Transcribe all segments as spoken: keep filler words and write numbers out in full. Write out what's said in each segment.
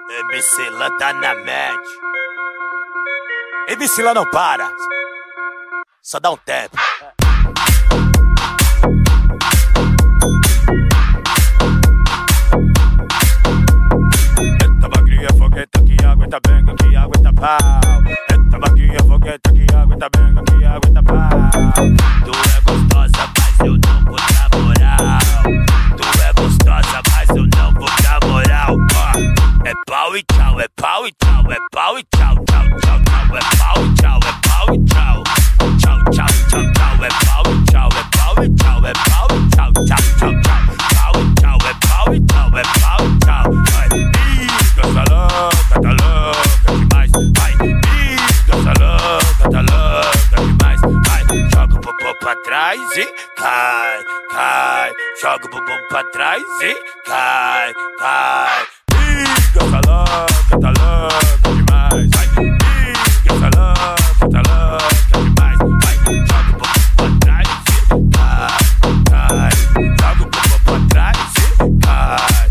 M C Lan tá na mente. M C Lan não para, só dá um tempo. Eita magrinha fogueta que aguenta benga, que aguenta pau. Eita magrinha fogueta que aguenta benga, que aguenta pau. Tu é gostosa, mas eu não vou dar moral. Tu é gostosa, mas eu não vou dar moral. É pau e tchau, é pau e tchau, é pau e tchau, tchau, tchau, tchau, é pau e tchau, é pau e tchau. Tchau, tchau, tchau, tchau, é pau e tchau, é pau e tchau, é pau e tchau, tchau, tchau, tchau. Pau e tchau, é pau e tchau, é pau e tchau. Vai, ih, essa louca, tá louca demais. Vai, ih, essa louca, tá louca demais. Vai, joga o popô pra trás e cai, cai. Joga o bumbum pra trás e cai, cai. Essa louca, tá louca demais. Vai, essa louca, tá louca demais. Vai, joga o bumbum pra trás e cai, cai. Joga o bumbum pra trás e cai,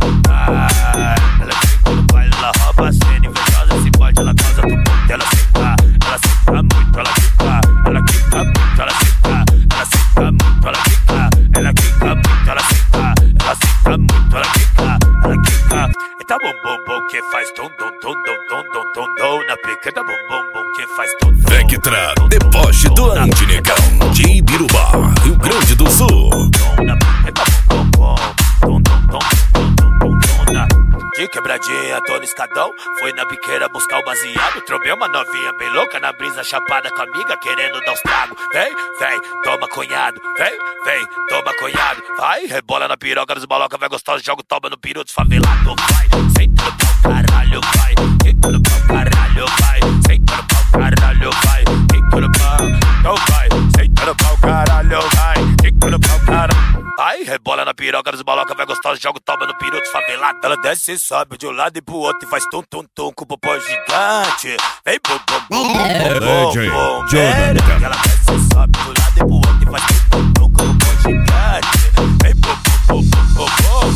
cai. Ela fica no baile, ela rouba a cena. Invejosa, se pode, ela causa do ponto. Ela senta, ela senta muito, ela fica. Ela quica muito, ela senta. Ela senta muito, ela fica. Ela quica muito, ela senta. Ela senta muito, ela fica. Ela quica. Tá bom, bom, bom, que faz tom, tom, tom, tom, tom, tom, tom, tom, na pica. Tá bom, bom, bom, que faz tom, tom. Vectra, deboche do Antinegão, de Ibirubá, Rio Grande do Sul. Na pica, tá bom, bom, bom, tom, tom, tom, tom, tom, tom, tom, na. De quebradinha, tô no escadão. Fui na biqueira buscar o baseado. Tromei uma novinha bem louca na brisa, chapada com a amiga, querendo dar uns tragos. Vem, vem, toma cunhado. Vem, vem, toma cunhado. Vai, rebola na piroca dos maloca, vai gostosa, joga o toba no peru dos favelados. Vai, senta no pau, caralho, vai. Senta no pau, caralho, vai. Senta no pau, caralho, vai. Senta no pau, então vai. Senta no pau, caralho, vai. Senta no pau, caralho. Vai, rebola na piroca dos maloca, vai gostosa, joga o toba no peru dos favelados. Ela desce e sobe de um lado e pro outro e faz tum tum tum com o popô gigante. Vem bum bum bum bum bum bum. Ela desce e sobe de um lado e pro outro e faz tum tum tum com o popô gigante. Vem bum bum bum bum bum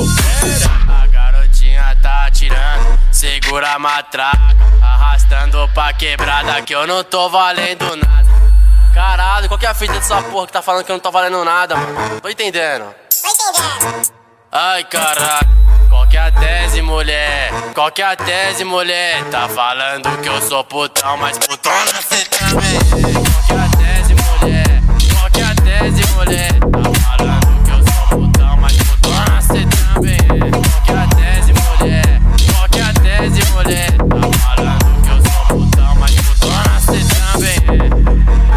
bum. A garotinha tá atirando, segura a matraca, arrastando pra quebrada que eu não tô valendo nada. Caralho, qual que é a fita dessa porra que tá falando que eu não tô valendo nada, mano? Tô entendendo. Tô entendendo. Ai, caralho, qual que é a tese, mulher? Qual que é a tese, mulher? Tá falando que eu sou putão, mas putona cê também. Qual que é a tese, mulher? Qual que é a tese, mulher? Tá falando que eu sou putão, mas putona cê também. Qual que é a tese, mulher? Qual que é a tese, mulher? Tá falando que eu sou putão, mas putona cê também.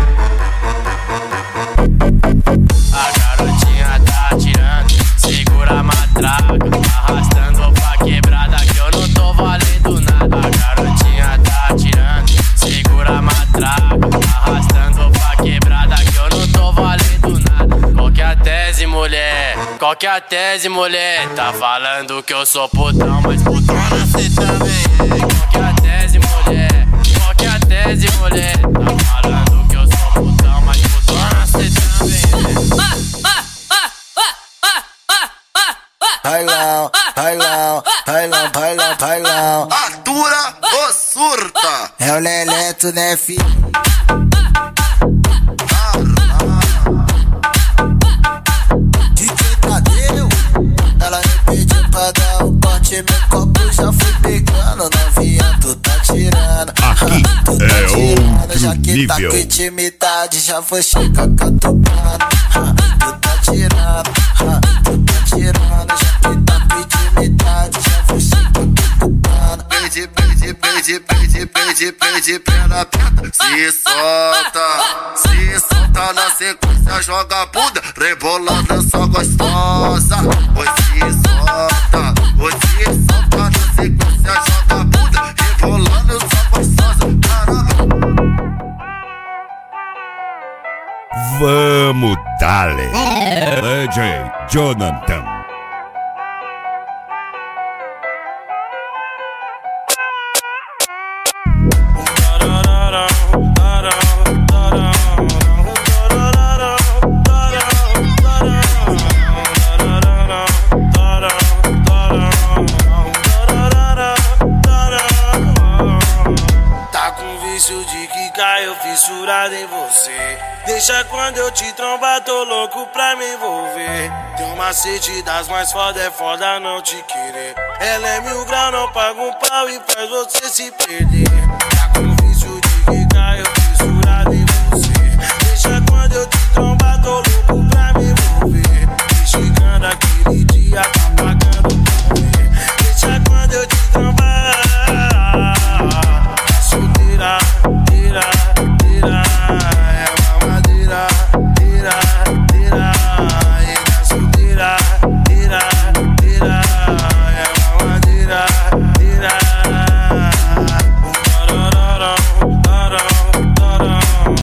A garotinha tá atirando, segura a matraca, arrastando pra quebrada que eu não tô valendo nada. A garotinha tá atirando, segura a matraca, arrastando pra quebrada que eu não tô valendo nada. Qual que é a tese, mulher? Qual que é a tese, mulher? Tá falando que eu sou putão, mas putona cê também. Qual que é a tese, mulher? Qual que é a tese, mulher? Tá falando que eu sou putão, mas putona cê também. Bailão, bailão, bailão, bailão, bailão. Atura ou surta? É o Leleto, né, filho? D J Tadeu, ela me pediu pra dar um corte, meu copo já fui pegando. Novinha, tu tá tirando. Aqui tu tá é tirando, outro já que nível. tá com intimidade, já vou chegar catucando. Tu tá tirando, tu tá tirando, já que tá com intimidade, já vou chegar catucando. Pede, pede, pede, pede, pede, pede, pena, pena. Se solta, se solta na sequência, joga a bunda, rebolando essa gostosa. Oi, se solta, oi, se solta na sequência, joga a bunda, rebolando essa gostosa. Caramba. Vamos, dale. D J Jonathan. louca, eu fissurado em você. Deixa quando eu te trombar, tô louco pra me envolver. Tem um macete das mais foda, é foda não te querer. Ela é mil grau, não paga um pau e faz você se perder.